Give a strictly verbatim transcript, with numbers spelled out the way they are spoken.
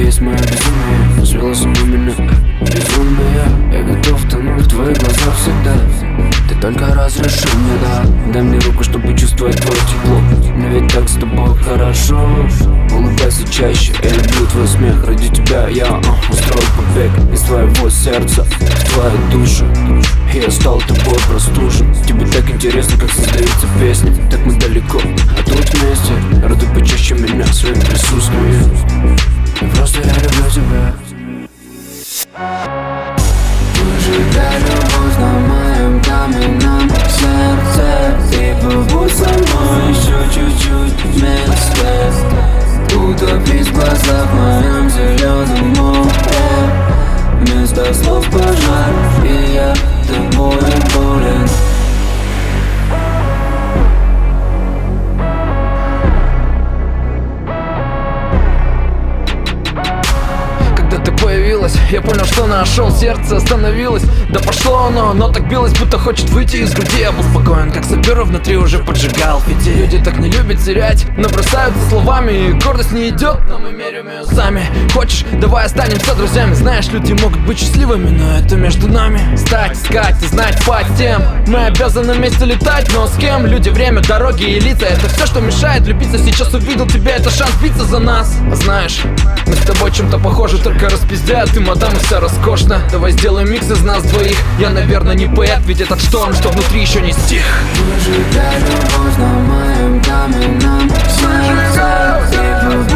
есть мое безумие, свело с ума меня безумная. Я готов тонуть в твоих глазах всегда. Ты только разреши мне, да. Дай мне руку, чтобы чувствовать твое тепло. Мне ведь так с тобой хорошо. Улыбайся чаще, я люблю твой смех. Ради тебя я uh, устрою побег из твоего сердца в твою душу. Я стал тобой простужен. Тебе так интересно, как создаются песни. Так мы далеко, а тут вместе. Радуй почаще меня своим присутствием. Просто я люблю тебя. Выжигай любовь на моем каменном сердце. И побудь со мной еще чуть-чуть вместе. Утопись в глазах в моем зеленом море. Вместо слов пожар, и я тобой болен. Я понял, что нашел, сердце остановилось. Да пошло оно, но так билось, будто хочет выйти из груди. Я был спокоен, как сапера внутри уже поджигал. Ведь люди так не любят терять, но бросаются словами. И гордость не идет, но мы меряем ее сами. Хочешь, давай останемся друзьями. Знаешь, люди могут быть счастливыми, но это между нами. Стать, искать и знать, спать тем. Мы обязаны вместе летать, но с кем? Люди, время, дороги и лица. Это все, что мешает любиться. Сейчас увидел тебя, это шанс биться за нас. А знаешь, мы с тобой чем-то похожи, только распиздят. Ты мадам и вся роскошно. Давай сделаем микс из нас двоих. Я, наверное, не поэт, ведь этот шторм, что внутри еще не стих. Выжигай любовь на моем каменном сердце.